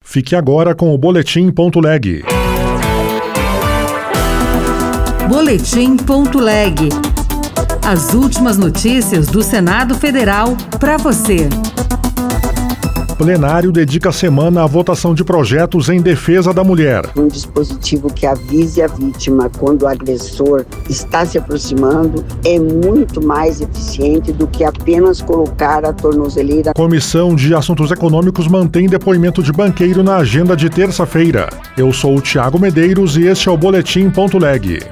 Fique agora com o Boletim.leg. Boletim.leg. As últimas notícias do Senado Federal para você. Plenário dedica a semana à votação de projetos em defesa da mulher. Um dispositivo que avise a vítima quando o agressor está se aproximando é muito mais eficiente do que apenas colocar a tornozeleira. Comissão de Assuntos Econômicos mantém depoimento de banqueiro na agenda de terça-feira. Eu sou o Thiago Medeiros e este é o Boletim.leg.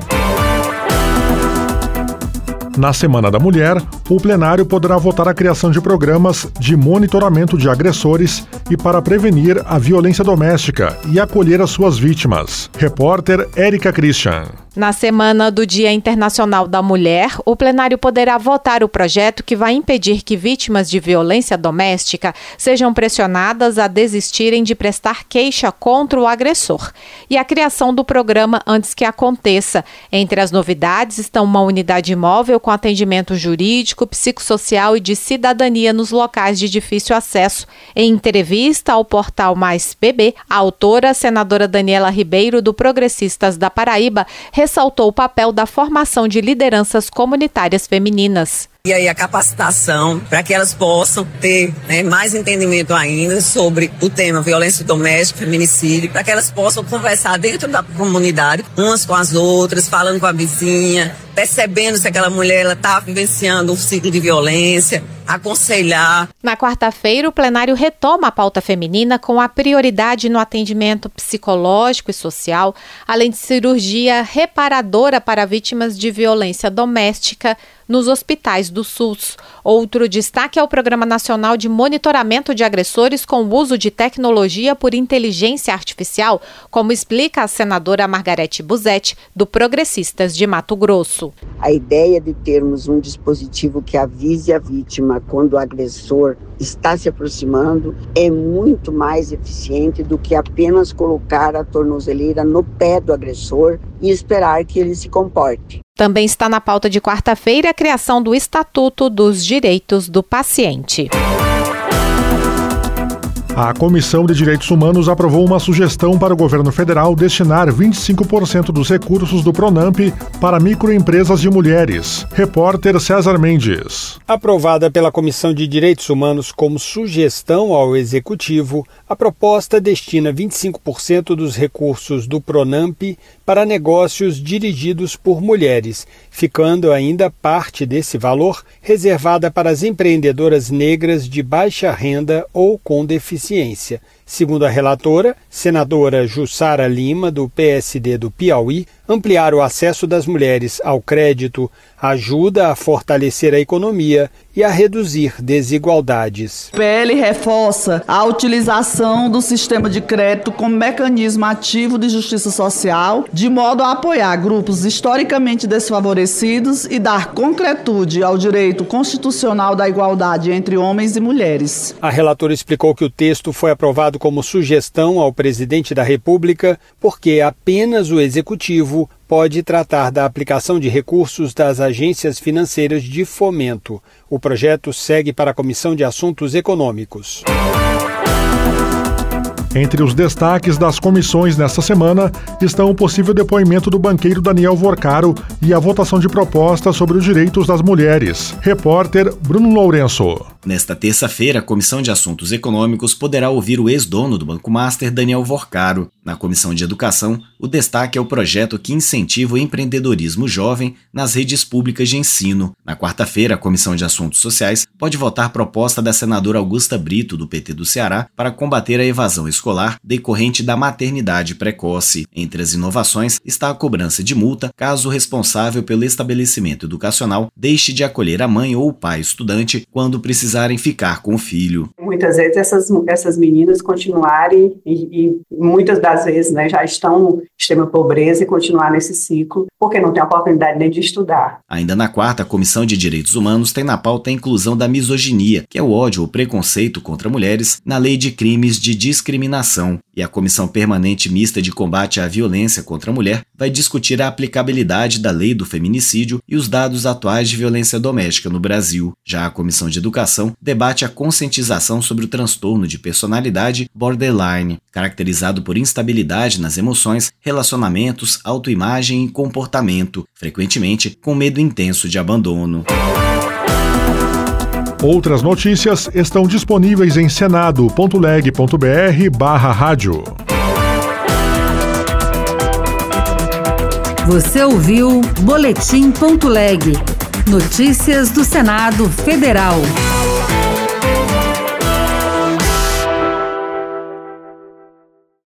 Na Semana da Mulher, o plenário poderá votar a criação de programas de monitoramento de agressores e para prevenir a violência doméstica e acolher as suas vítimas. Repórter Érica Christian. Na Semana do Dia Internacional da Mulher, o plenário poderá votar o projeto que vai impedir que vítimas de violência doméstica sejam pressionadas a desistirem de prestar queixa contra o agressor e a criação do programa antes que aconteça. Entre as novidades estão uma unidade móvel com atendimento jurídico, psicossocial e de cidadania nos locais de difícil acesso. Em entrevista ao portal Mais BB, a autora, senadora Daniela Ribeiro, do Progressistas da Paraíba, ressaltou o papel da formação de lideranças comunitárias femininas. E aí a capacitação para que elas possam ter mais entendimento ainda sobre o tema violência doméstica, feminicídio, para que elas possam conversar dentro da comunidade, umas com as outras, falando com a vizinha, percebendo se aquela mulher está vivenciando um ciclo de violência, aconselhar. Na quarta-feira, o plenário retoma a pauta feminina com a prioridade no atendimento psicológico e social, além de cirurgia reparadora para vítimas de violência doméstica nos hospitais do SUS. Outro destaque é o Programa Nacional de Monitoramento de Agressores com o uso de tecnologia por inteligência artificial, como explica a senadora Margarete Busetti, do Progressistas de Mato Grosso. A ideia de termos um dispositivo que avise a vítima quando o agressor está se aproximando é muito mais eficiente do que apenas colocar a tornozeleira no pé do agressor e esperar que ele se comporte. Também está na pauta de quarta-feira a criação do Estatuto dos Direitos do Paciente. A Comissão de Direitos Humanos aprovou uma sugestão para o governo federal destinar 25% dos recursos do Pronamp para microempresas de mulheres. Repórter César Mendes. Aprovada pela Comissão de Direitos Humanos como sugestão ao Executivo, a proposta destina 25% dos recursos do Pronamp para negócios dirigidos por mulheres, ficando ainda parte desse valor reservada para as empreendedoras negras de baixa renda ou com deficiência. Segundo a relatora, senadora Jussara Lima, do PSD do Piauí, ampliar o acesso das mulheres ao crédito ajuda a fortalecer a economia e a reduzir desigualdades. O PL reforça a utilização do sistema de crédito como mecanismo ativo de justiça social, de modo a apoiar grupos historicamente desfavorecidos e dar concretude ao direito constitucional da igualdade entre homens e mulheres. A relatora explicou que o texto foi aprovado como sugestão ao presidente da República porque apenas o Executivo pode tratar da aplicação de recursos das agências financeiras de fomento. O projeto segue para a Comissão de Assuntos Econômicos. Entre os destaques das comissões nesta semana estão o possível depoimento do banqueiro Daniel Vorcaro e a votação de propostas sobre os direitos das mulheres. Repórter Bruno Lourenço. Nesta terça-feira, a Comissão de Assuntos Econômicos poderá ouvir o ex-dono do Banco Master, Daniel Vorcaro. Na Comissão de Educação, o destaque é o projeto que incentiva o empreendedorismo jovem nas redes públicas de ensino. Na quarta-feira, a Comissão de Assuntos Sociais pode votar proposta da senadora Augusta Brito, do PT do Ceará, para combater a evasão escolar decorrente da maternidade precoce. Entre as inovações está a cobrança de multa caso o responsável pelo estabelecimento educacional deixe de acolher a mãe ou o pai estudante quando precisarem ficar com o filho. Muitas vezes essas meninas continuarem e muitas das vezes já estão no extrema pobreza e continuar nesse ciclo porque não tem oportunidade nem de estudar. Ainda na quarta, a Comissão de Direitos Humanos tem na pauta a inclusão da misoginia, que é o ódio ou preconceito contra mulheres, na Lei de Crimes de Discriminação. E a Comissão Permanente Mista de Combate à Violência contra a Mulher vai discutir a aplicabilidade da lei do feminicídio e os dados atuais de violência doméstica no Brasil. Já a Comissão de Educação debate a conscientização sobre o transtorno de personalidade borderline, caracterizado por instabilidade nas emoções, relacionamentos, autoimagem e comportamento, frequentemente com medo intenso de abandono. Outras notícias estão disponíveis em senado.leg.br/rádio. Você ouviu Boletim.leg. Notícias do Senado Federal.